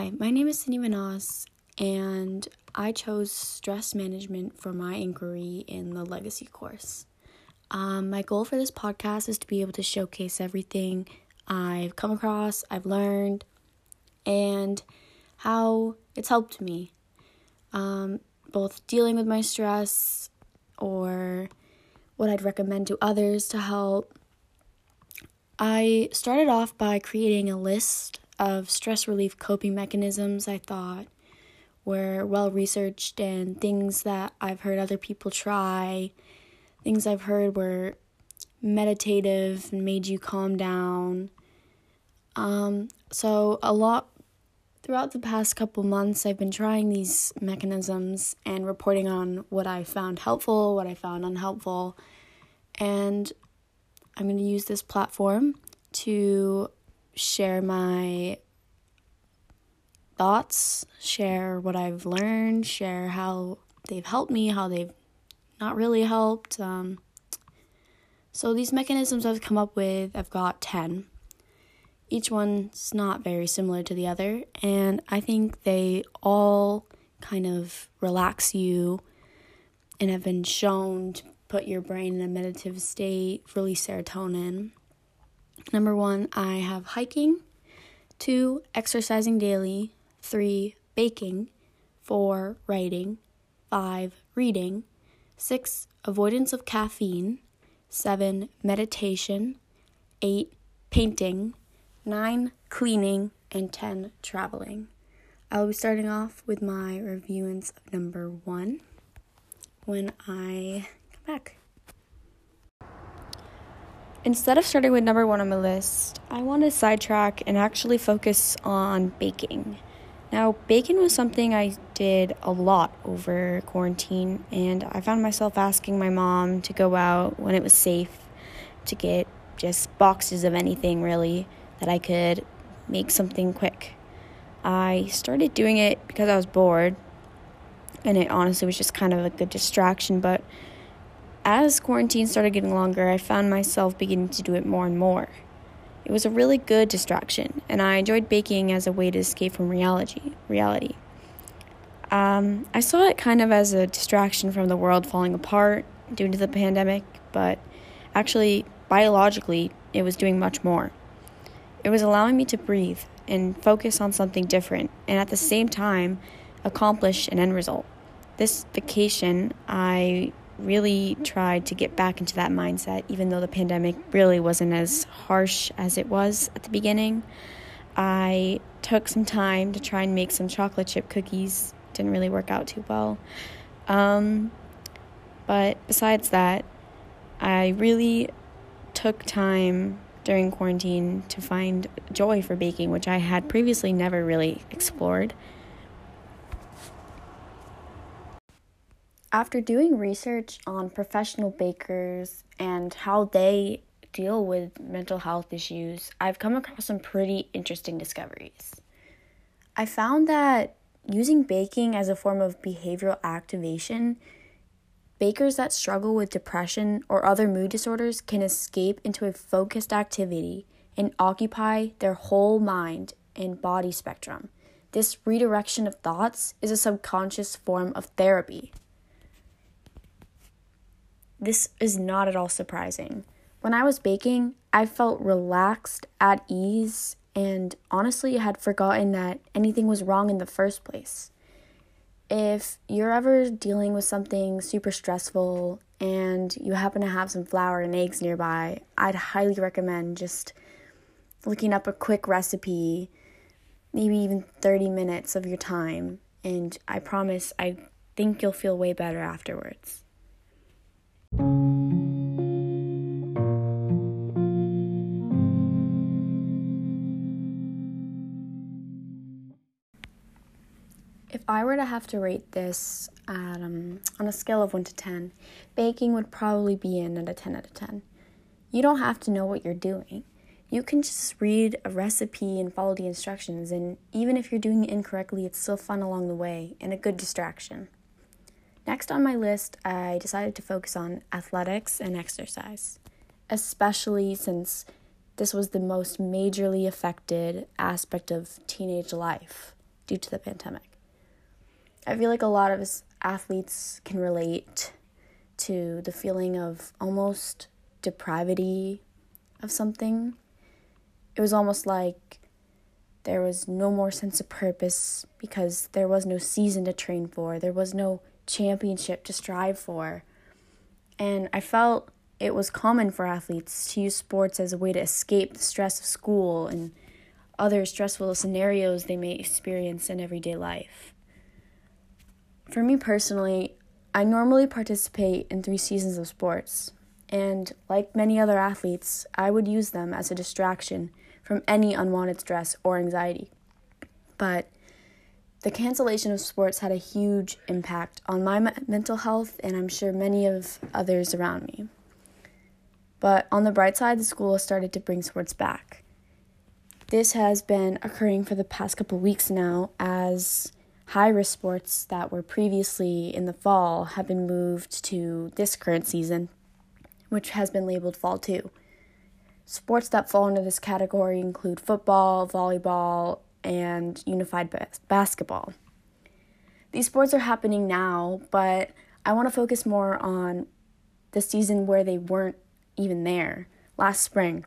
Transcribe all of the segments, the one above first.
Hi, my name is Cindy Manas, and I chose stress management for my inquiry in the Legacy course. My goal for this podcast is to be able to showcase everything I've come across, I've learned, and how it's helped me, both dealing with my stress or what I'd recommend to others to help. I started off by creating a list of stress relief coping mechanisms I thought were well researched and things that I've heard other people try, things I've heard were meditative and made you calm down. So a lot throughout the past couple months, I've been trying these mechanisms and reporting on what I found helpful, what I found unhelpful, and I'm going to use this platform to share my thoughts, share what I've learned, share how they've helped me, how they've not really helped. So these mechanisms I've come up with, I've got 10. Each one's not very similar to the other, and I think they all kind of relax you and have been shown to put your brain in a meditative state, release serotonin. Number 1, I have hiking. 2, exercising daily. 3, baking. 4, writing. 5, reading. 6, avoidance of caffeine. 7, meditation. 8, painting. 9, cleaning. And 10, traveling. I'll be starting off with my reviewance of number 1 when I come back. Instead of starting with number 1 on my list, I want to sidetrack and actually focus on baking. Now, baking was something I did a lot over quarantine, and I found myself asking my mom to go out when it was safe to get just boxes of anything, really, that I could make something quick. I started doing it because I was bored, and it honestly was just kind of a good distraction, but as quarantine started getting longer, I found myself beginning to do it more and more. It was a really good distraction, and I enjoyed baking as a way to escape from reality. I saw it kind of as a distraction from the world falling apart due to the pandemic, but actually, biologically, it was doing much more. It was allowing me to breathe and focus on something different, and at the same time, accomplish an end result. This vacation, I really tried to get back into that mindset, even though the pandemic really wasn't as harsh as it was at the beginning. I took some time to try and make some chocolate chip cookies. Didn't really work out too well. But besides that, I really took time during quarantine to find joy for baking, which I had previously never really explored. After doing research on professional bakers and how they deal with mental health issues, I've come across some pretty interesting discoveries. I found that using baking as a form of behavioral activation, bakers that struggle with depression or other mood disorders can escape into a focused activity and occupy their whole mind and body spectrum. This redirection of thoughts is a subconscious form of therapy. This is not at all surprising. When I was baking, I felt relaxed, at ease, and honestly had forgotten that anything was wrong in the first place. If you're ever dealing with something super stressful and you happen to have some flour and eggs nearby, I'd highly recommend just looking up a quick recipe, maybe even 30 minutes of your time, and I promise I think you'll feel way better afterwards. If I were to have to rate this on a scale of 1 to 10, baking would probably be in at a 10 out of 10. You don't have to know what you're doing. You can just read a recipe and follow the instructions, and even if you're doing it incorrectly, it's still fun along the way and a good distraction. Next on my list, I decided to focus on athletics and exercise, especially since this was the most majorly affected aspect of teenage life. due to the pandemic. I feel like a lot of us athletes can relate to the feeling of almost depravity of something. It was almost like there was no more sense of purpose because there was no season to train for. There was no championship to strive for. And I felt it was common for athletes to use sports as a way to escape the stress of school and other stressful scenarios they may experience in everyday life. For me personally, I normally participate in 3 seasons of sports, and like many other athletes, I would use them as a distraction from any unwanted stress or anxiety. But the cancellation of sports had a huge impact on my mental health, and I'm sure many of others around me. But on the bright side, the school has started to bring sports back. This has been occurring for the past couple weeks now, as high-risk sports that were previously in the fall have been moved to this current season, which has been labeled Fall 2. Sports that fall into this category include football, volleyball, and unified basketball. These sports are happening now, but I want to focus more on the season where they weren't even there, last spring.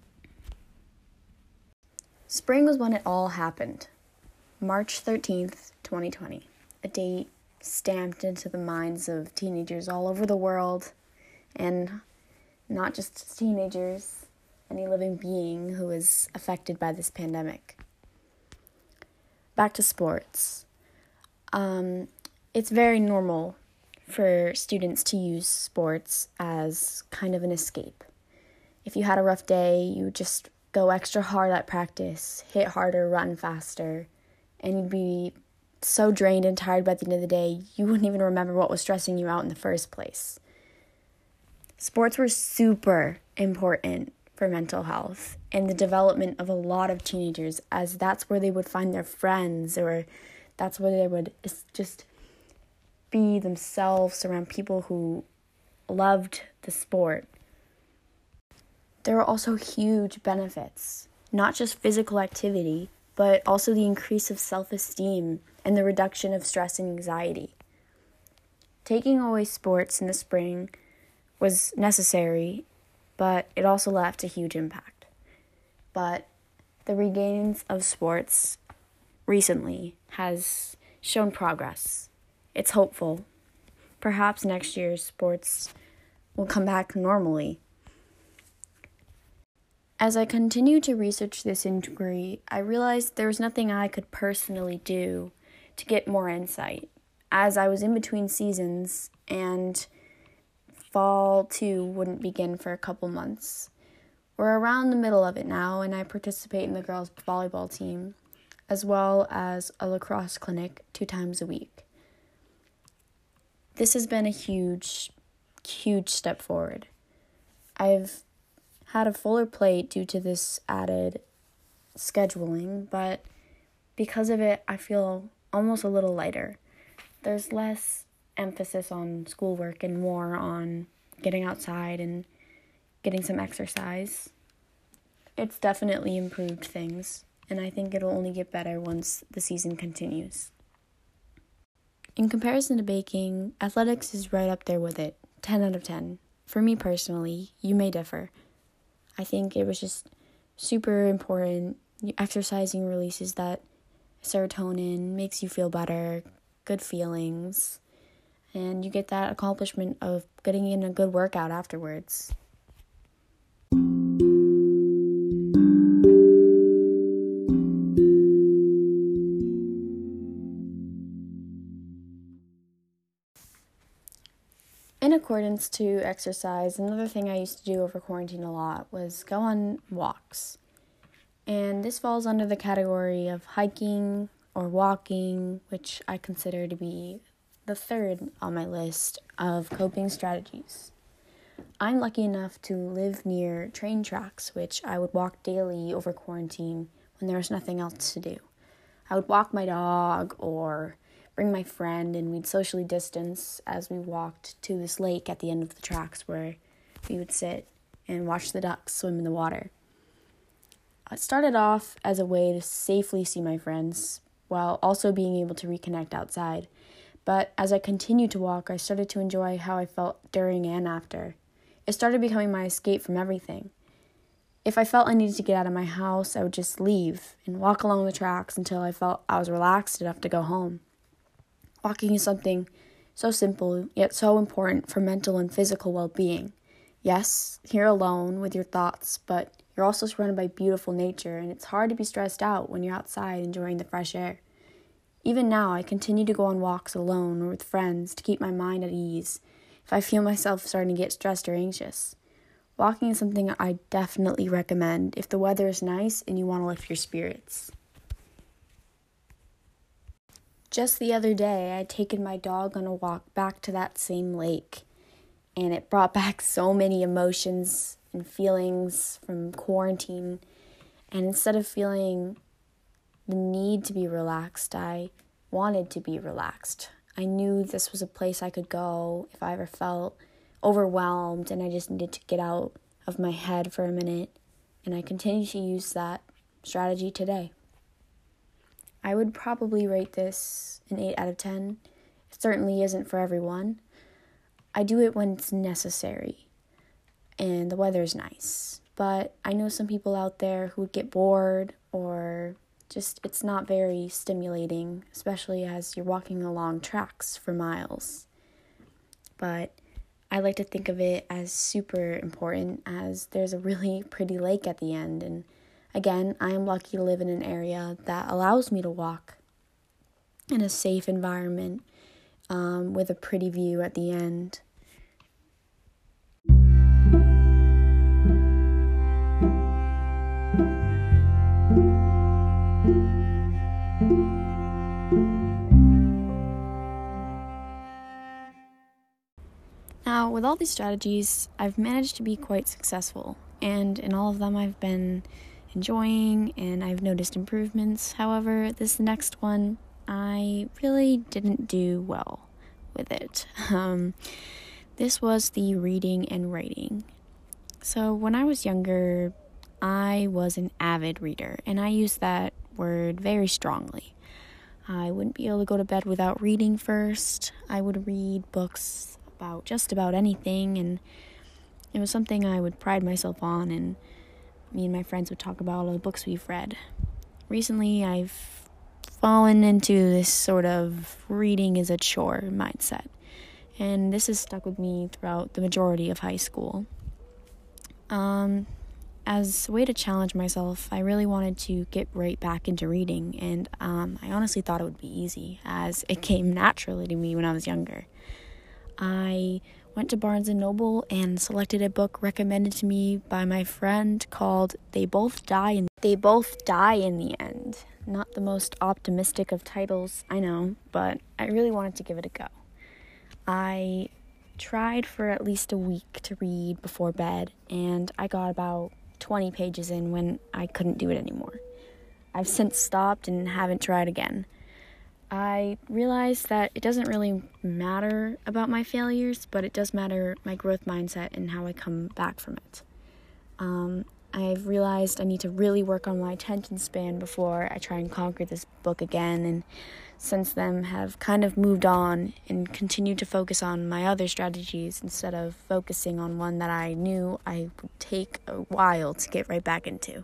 Spring was when it all happened. March 13th, 2020, a date stamped into the minds of teenagers all over the world, and not just teenagers, any living being who is affected by this pandemic. Back to sports. It's very normal for students to use sports as kind of an escape. If you had a rough day, you would just go extra hard at practice, hit harder, run faster, and you'd be so drained and tired by the end of the day, you wouldn't even remember what was stressing you out in the first place. Sports were super important for mental health and the development of a lot of teenagers, as that's where they would find their friends, or that's where they would just be themselves around people who loved the sport. There are also huge benefits, not just physical activity, but also the increase of self-esteem and the reduction of stress and anxiety. Taking away sports in the spring was necessary, but it also left a huge impact. But the regains of sports recently has shown progress. It's hopeful. Perhaps next year sports will come back normally. As I continued to research this inquiry, I realized there was nothing I could personally do to get more insight, as I was in between seasons and Fall 2 wouldn't begin for a couple months. We're around the middle of it now, and I participate in the girls' volleyball team, as well as a lacrosse clinic 2 times a week. This has been a huge step forward. I've had a fuller plate due to this added scheduling, but because of it, I feel almost a little lighter. There's less emphasis on schoolwork and more on getting outside and getting some exercise. It's definitely improved things, and I think it'll only get better once the season continues. In comparison to baking, athletics is right up there with it, 10 out of 10. For me personally, you may differ. I think it was just super important. Exercising releases that serotonin, makes you feel better, good feelings, and you get that accomplishment of getting in a good workout afterwards. In accordance to exercise, another thing I used to do over quarantine a lot was go on walks. And this falls under the category of hiking or walking, which I consider to be the third on my list of coping strategies. I'm lucky enough to live near train tracks, which I would walk daily over quarantine when there was nothing else to do. I would walk my dog or bring my friend, and we'd socially distance as we walked to this lake at the end of the tracks where we would sit and watch the ducks swim in the water. It started off as a way to safely see my friends, while also being able to reconnect outside. But as I continued to walk, I started to enjoy how I felt during and after. It started becoming my escape from everything. If I felt I needed to get out of my house, I would just leave and walk along the tracks until I felt I was relaxed enough to go home. Walking is something so simple, yet so important for mental and physical well-being. Yes, you're alone with your thoughts, but you're also surrounded by beautiful nature, and it's hard to be stressed out when you're outside enjoying the fresh air. Even now, I continue to go on walks alone or with friends to keep my mind at ease if I feel myself starting to get stressed or anxious. Walking is something I definitely recommend if the weather is nice and you want to lift your spirits. Just the other day, I'd taken my dog on a walk back to that same lake, and it brought back so many emotions and feelings from quarantine. And instead of feeling the need to be relaxed, I wanted to be relaxed. I knew this was a place I could go if I ever felt overwhelmed and I just needed to get out of my head for a minute, and I continue to use that strategy today. I would probably rate this an 8 out of 10. It certainly isn't for everyone. I do it when it's necessary and the weather's nice, but I know some people out there who would get bored or just it's not very stimulating, especially as you're walking along tracks for miles. But I like to think of it as super important as there's a really pretty lake at the end. And again, I am lucky to live in an area that allows me to walk in a safe environment with a pretty view at the end. Now, with all these strategies, I've managed to be quite successful, and in all of them I've been enjoying and I've noticed improvements. However, this next one, I really didn't do well with it. This was the reading and writing. So when I was younger, I was an avid reader, and I use that word very strongly. I wouldn't be able to go to bed without reading first. I would read books about just about anything, and it was something I would pride myself on, and me and my friends would talk about all the books we've read. Recently, I've fallen into this sort of reading is a chore mindset, and this has stuck with me throughout the majority of high school. As a way to challenge myself, I really wanted to get right back into reading, and I honestly thought it would be easy, as it came naturally to me when I was younger. I went to Barnes & Noble and selected a book recommended to me by my friend called They Both Die in the End. Not the most optimistic of titles, I know, but I really wanted to give it a go. I tried for at least a week to read before bed, and I got about 20 pages in when I couldn't do it anymore. I've since stopped and haven't tried again. I realized that it doesn't really matter about my failures, but it does matter my growth mindset and how I come back from it. I've realized I need to really work on my attention span before I try and conquer this book again, and since then have kind of moved on and continued to focus on my other strategies instead of focusing on one that I knew I would take a while to get right back into.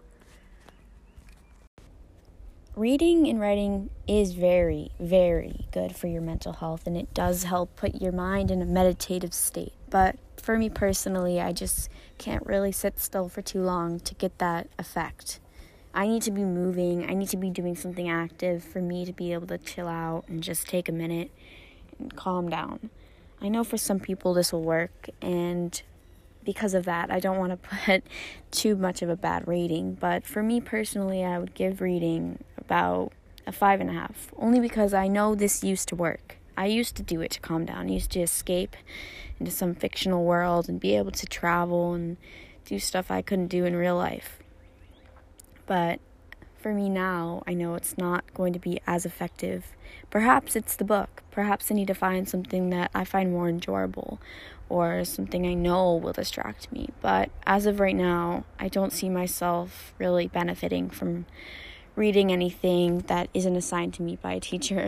Reading and writing is very, very good for your mental health, and it does help put your mind in a meditative state. But for me personally, I just can't really sit still for too long to get that effect. I need to be moving. I need to be doing something active for me to be able to chill out and just take a minute and calm down. I know for some people this will work, and because of that, I don't want to put too much of a bad rating, but for me personally, I would give reading about a 5.5, only because I know this used to work. I used to do it to calm down. I used to escape into some fictional world and be able to travel and do stuff I couldn't do in real life. But for me now, I know it's not going to be as effective. Perhaps it's the book. Perhaps I need to find something that I find more enjoyable, or something I know will distract me. But as of right now, I don't see myself really benefiting from reading anything that isn't assigned to me by a teacher.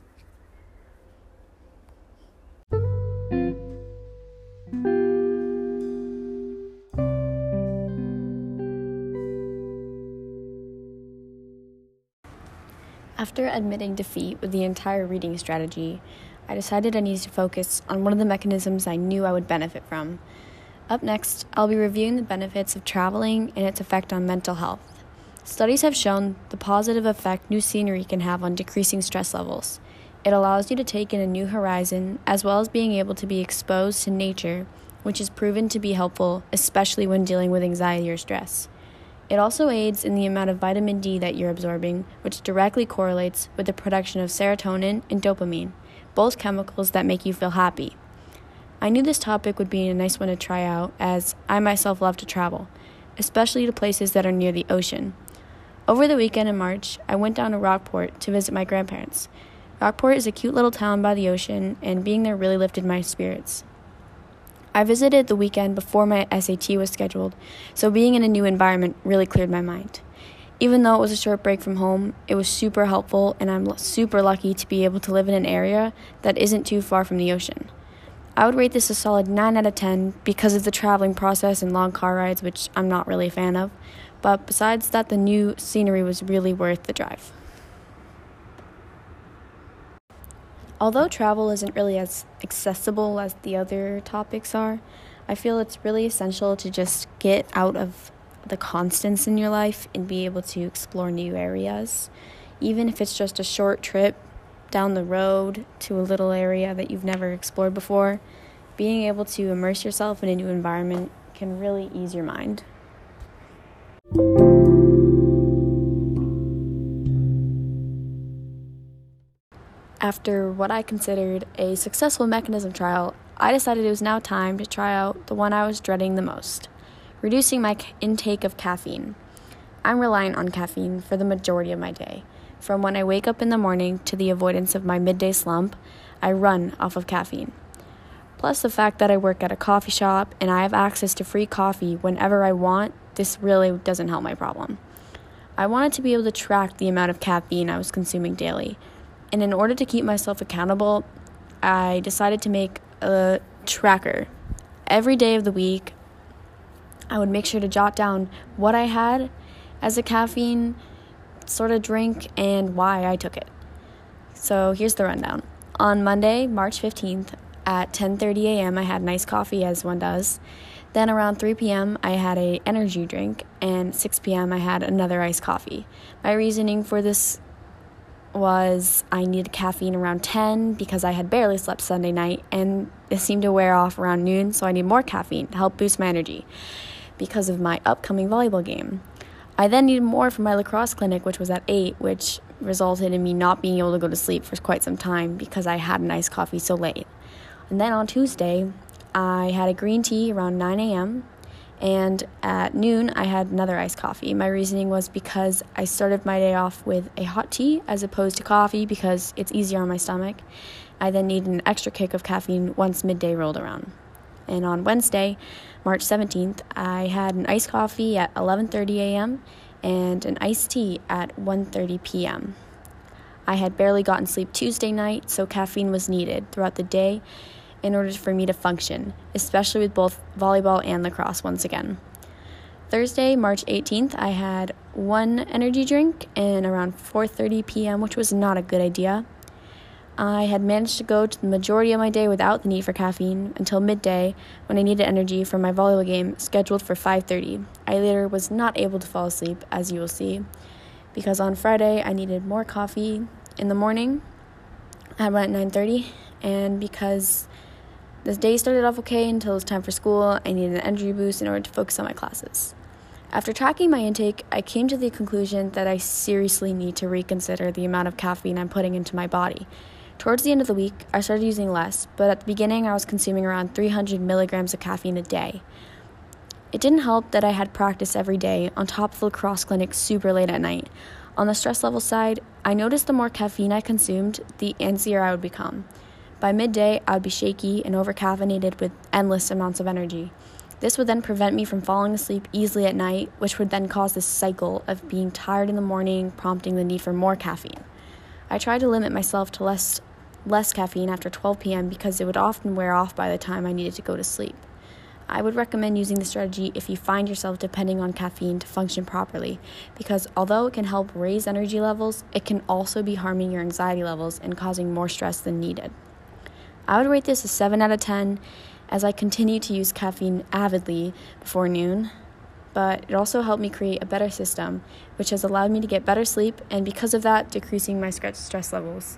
After admitting defeat with the entire reading strategy, I decided I needed to focus on one of the mechanisms I knew I would benefit from. Up next, I'll be reviewing the benefits of traveling and its effect on mental health. Studies have shown the positive effect new scenery can have on decreasing stress levels. It allows you to take in a new horizon, as well as being able to be exposed to nature, which is proven to be helpful, especially when dealing with anxiety or stress. It also aids in the amount of vitamin D that you're absorbing, which directly correlates with the production of serotonin and dopamine, both chemicals that make you feel happy. I knew this topic would be a nice one to try out, as I myself love to travel, especially to places that are near the ocean. Over the weekend in March, I went down to Rockport to visit my grandparents. Rockport is a cute little town by the ocean, and being there really lifted my spirits. I visited the weekend before my SAT was scheduled, so being in a new environment really cleared my mind. Even though it was a short break from home, it was super helpful, and I'm super lucky to be able to live in an area that isn't too far from the ocean. I would rate this a solid 9 out of 10 because of the traveling process and long car rides, which I'm not really a fan of, but besides that, the new scenery was really worth the drive. Although travel isn't really as accessible as the other topics are, I feel it's really essential to just get out of the constants in your life and be able to explore new areas. Even if it's just a short trip down the road to a little area that you've never explored before, being able to immerse yourself in a new environment can really ease your mind. After what I considered a successful mechanism trial, I decided it was now time to try out the one I was dreading the most, reducing my intake of caffeine. I'm reliant on caffeine for the majority of my day. From when I wake up in the morning to the avoidance of my midday slump, I run off of caffeine. Plus the fact that I work at a coffee shop and I have access to free coffee whenever I want, this really doesn't help my problem. I wanted to be able to track the amount of caffeine I was consuming daily. And in order to keep myself accountable, I decided to make a tracker. Every day of the week, I would make sure to jot down what I had as a caffeine sort of drink and why I took it. So here's the rundown. On Monday, March 15th, at 10:30 a.m., I had nice coffee, as one does. Then around 3 p.m., I had an energy drink, and 6 p.m., I had another iced coffee. My reasoning for this was I needed caffeine around 10 because I had barely slept Sunday night, and it seemed to wear off around noon, so I need more caffeine to help boost my energy because of my upcoming volleyball game. I then needed more for my lacrosse clinic, which was at 8, which resulted in me not being able to go to sleep for quite some time because I had an iced coffee so late. And then on Tuesday, I had a green tea around 9 a.m., and at noon, I had another iced coffee. My reasoning was because I started my day off with a hot tea as opposed to coffee because it's easier on my stomach. I then needed an extra kick of caffeine once midday rolled around. And on Wednesday, March 17th, I had an iced coffee at 11:30 a.m. and an iced tea at 1:30 p.m. I had barely gotten sleep Tuesday night, so caffeine was needed throughout the day in order for me to function, especially with both volleyball and lacrosse once again. Thursday, March 18th, I had one energy drink and around 4:30 p.m., which was not a good idea. I had managed to go to the majority of my day without the need for caffeine until midday when I needed energy for my volleyball game scheduled for 5:30. I later was not able to fall asleep, as you will see, because on Friday I needed more coffee in the morning at about 9:30, and because this day started off okay until it was time for school, I needed an energy boost in order to focus on my classes. After tracking my intake, I came to the conclusion that I seriously need to reconsider the amount of caffeine I'm putting into my body. Towards the end of the week, I started using less, but at the beginning I was consuming around 300 milligrams of caffeine a day. It didn't help that I had practice every day on top of the lacrosse clinic super late at night. On the stress level side, I noticed the more caffeine I consumed, the anxious I would become. By midday, I would be shaky and overcaffeinated with endless amounts of energy. This would then prevent me from falling asleep easily at night, which would then cause this cycle of being tired in the morning, prompting the need for more caffeine. I tried to limit myself to less caffeine after 12 p.m. because it would often wear off by the time I needed to go to sleep. I would recommend using this strategy if you find yourself depending on caffeine to function properly, because although it can help raise energy levels, it can also be harming your anxiety levels and causing more stress than needed. I would rate this a 7 out of 10 as I continue to use caffeine avidly before noon, but it also helped me create a better system, which has allowed me to get better sleep and because of that, decreasing my stress levels.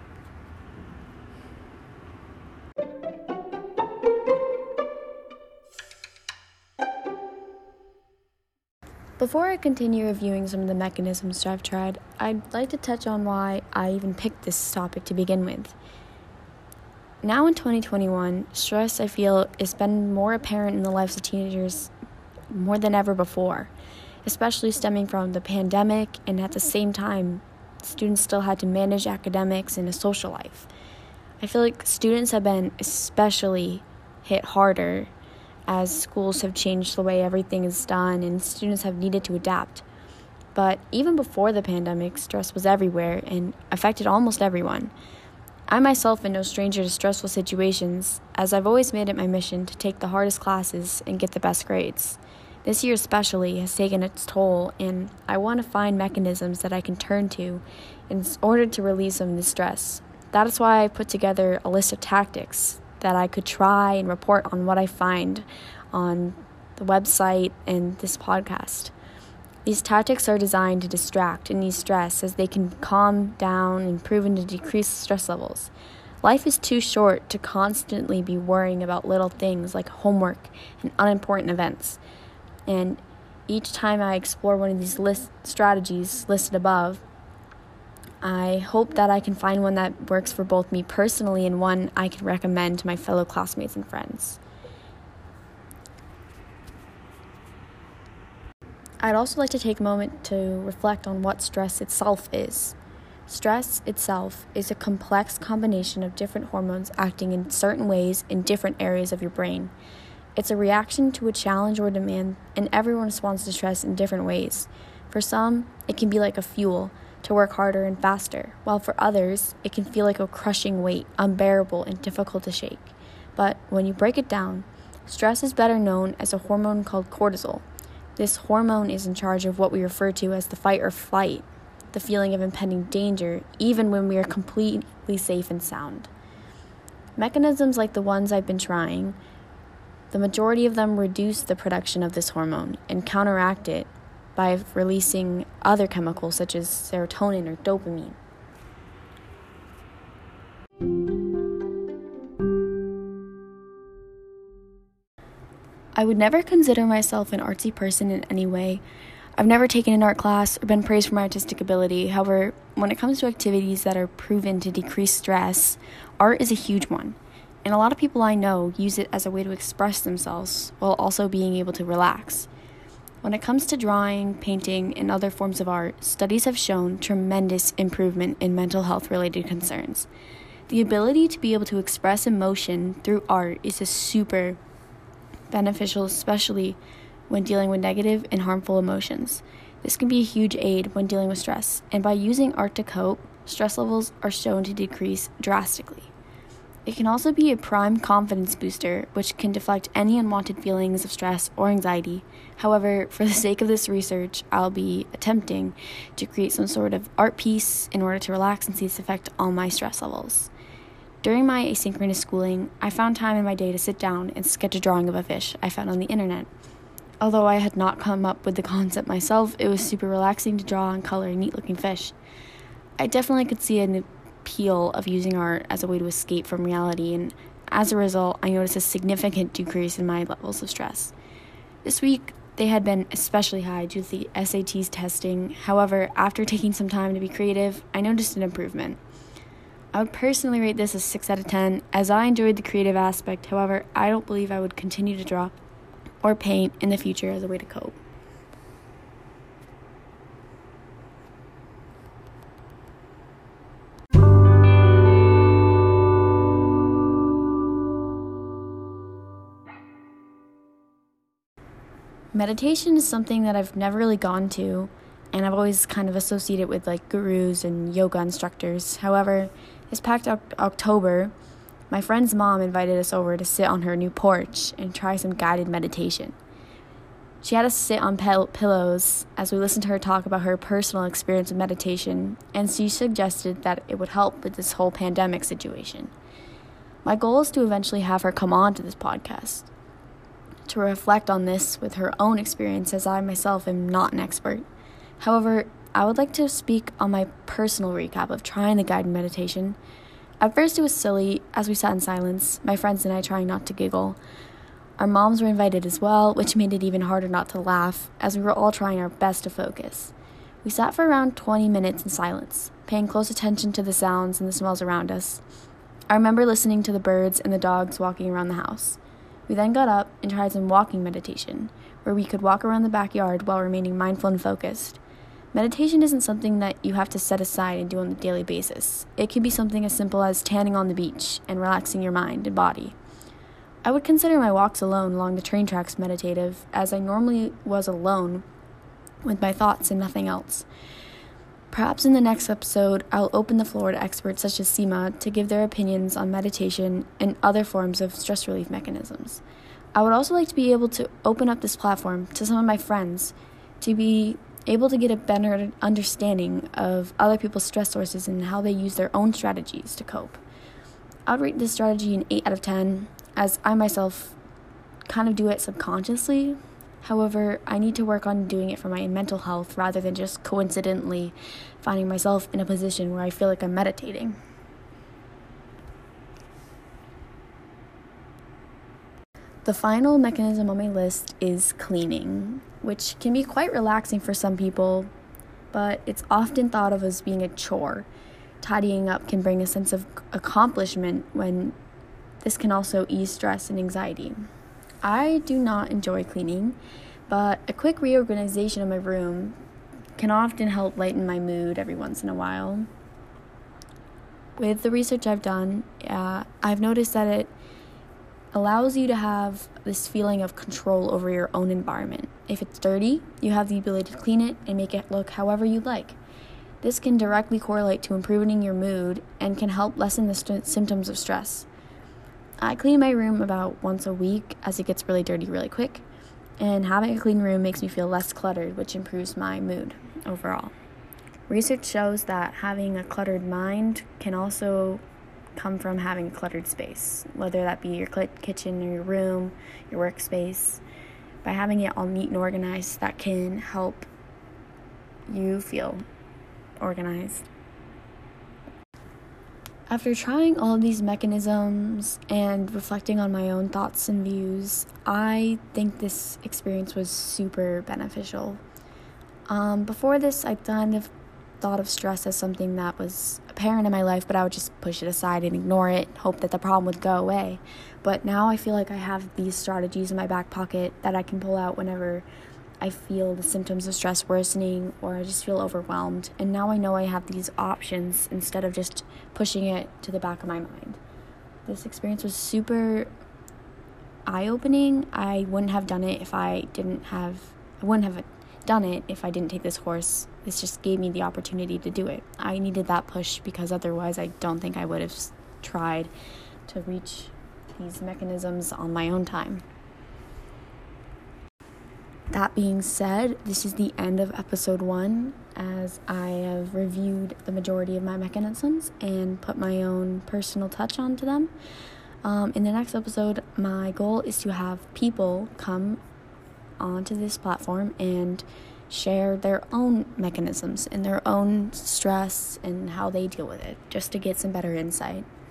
Before I continue reviewing some of the mechanisms that I've tried, I'd like to touch on why I even picked this topic to begin with. Now in 2021, stress, I feel, has been more apparent in the lives of teenagers more than ever before, especially stemming from the pandemic, and at the same time, students still had to manage academics and a social life. I feel like students have been especially hit harder as schools have changed the way everything is done and students have needed to adapt. But even before the pandemic, stress was everywhere and affected almost everyone. I myself am no stranger to stressful situations, as I've always made it my mission to take the hardest classes and get the best grades. This year especially has taken its toll, and I want to find mechanisms that I can turn to in order to relieve some of the stress. That is why I put together a list of tactics that I could try and report on what I find on the website and this podcast. These tactics are designed to distract and ease stress, as they can calm down and proven to decrease stress levels. Life is too short to constantly be worrying about little things like homework and unimportant events. And each time I explore one of these strategies listed above, I hope that I can find one that works for both me personally and one I can recommend to my fellow classmates and friends. I'd also like to take a moment to reflect on what stress itself is. Stress itself is a complex combination of different hormones acting in certain ways in different areas of your brain. It's a reaction to a challenge or demand, and everyone responds to stress in different ways. For some, it can be like a fuel to work harder and faster, while for others, it can feel like a crushing weight, unbearable and difficult to shake. But when you break it down, stress is better known as a hormone called cortisol. This hormone is in charge of what we refer to as the fight or flight, the feeling of impending danger, even when we are completely safe and sound. Mechanisms like the ones I've been trying, the majority of them reduce the production of this hormone and counteract it by releasing other chemicals such as serotonin or dopamine. I would never consider myself an artsy person in any way. I've never taken an art class or been praised for my artistic ability. However, when it comes to activities that are proven to decrease stress, art is a huge one. And a lot of people I know use it as a way to express themselves while also being able to relax. When it comes to drawing, painting, and other forms of art, studies have shown tremendous improvement in mental health related concerns. The ability to be able to express emotion through art is a super beneficial, especially when dealing with negative and harmful emotions. This can be a huge aid when dealing with stress, and by using art to cope, stress levels are shown to decrease drastically. It can also be a prime confidence booster, which can deflect any unwanted feelings of stress or anxiety. However, for the sake of this research, I'll be attempting to create some sort of art piece in order to relax and see its effect on my stress levels. During my asynchronous schooling, I found time in my day to sit down and sketch a drawing of a fish I found on the internet. Although I had not come up with the concept myself, it was super relaxing to draw and color a neat-looking fish. I definitely could see an appeal of using art as a way to escape from reality, and as a result, I noticed a significant decrease in my levels of stress. This week, they had been especially high due to the SATs testing. However, after taking some time to be creative, I noticed an improvement. I would personally rate this a 6 out of 10, as I enjoyed the creative aspect. However, I don't believe I would continue to draw or paint in the future as a way to cope. Meditation is something that I've never really gone to, and I've always kind of associated it with like gurus and yoga instructors. However, this past October, my friend's mom invited us over to sit on her new porch and try some guided meditation. She had us sit on pillows as we listened to her talk about her personal experience with meditation, and she suggested that it would help with this whole pandemic situation. My goal is to eventually have her come on to this podcast to reflect on this with her own experience, as I myself am not an expert. However, I would like to speak on my personal recap of trying the guided meditation. At first it was silly as we sat in silence, my friends and I trying not to giggle. Our moms were invited as well, which made it even harder not to laugh, as we were all trying our best to focus. We sat for around 20 minutes in silence, paying close attention to the sounds and the smells around us. I remember listening to the birds and the dogs walking around the house. We then got up and tried some walking meditation, where we could walk around the backyard while remaining mindful and focused. Meditation isn't something that you have to set aside and do on a daily basis. It can be something as simple as tanning on the beach and relaxing your mind and body. I would consider my walks alone along the train tracks meditative, as I normally was alone with my thoughts and nothing else. Perhaps in the next episode, I'll open the floor to experts such as Seema to give their opinions on meditation and other forms of stress relief mechanisms. I would also like to be able to open up this platform to some of my friends to be able to get a better understanding of other people's stress sources and how they use their own strategies to cope. I would rate this strategy an 8 out of 10, as I myself kind of do it subconsciously. However, I need to work on doing it for my mental health rather than just coincidentally finding myself in a position where I feel like I'm meditating. The final mechanism on my list is cleaning, which can be quite relaxing for some people, but it's often thought of as being a chore. Tidying up can bring a sense of accomplishment when this can also ease stress and anxiety. I do not enjoy cleaning, but a quick reorganization of my room can often help lighten my mood every once in a while. With the research I've done, I've noticed that it allows you to have this feeling of control over your own environment. If it's dirty, you have the ability to clean it and make it look however you like. This can directly correlate to improving your mood and can help lessen the symptoms of stress. I clean my room about once a week, as it gets really dirty really quick, and having a clean room makes me feel less cluttered, which improves my mood overall. Research shows that having a cluttered mind can also come from having a cluttered space, whether that be your kitchen or your room, your workspace. By having it all neat and organized, that can help you feel organized. After trying all of these mechanisms and reflecting on my own thoughts and views, I think this experience was super beneficial. Before this, I kind of thought of stress as something that was apparent in my life, but I would just push it aside and ignore it, hope that the problem would go away. But now I feel like I have these strategies in my back pocket that I can pull out whenever I feel the symptoms of stress worsening or I just feel overwhelmed. And now I know I have these options instead of just pushing it to the back of my mind. This experience was super eye-opening. I wouldn't have done it if I didn't take this course. This just gave me the opportunity to do it. I needed that push because otherwise I don't think I would have tried to reach these mechanisms on my own time. That being said, this is the end of episode 1, as I have reviewed the majority of my mechanisms and put my own personal touch onto them. In the next episode, my goal is to have people come onto this platform and share their own mechanisms and their own stress and how they deal with it, just to get some better insight.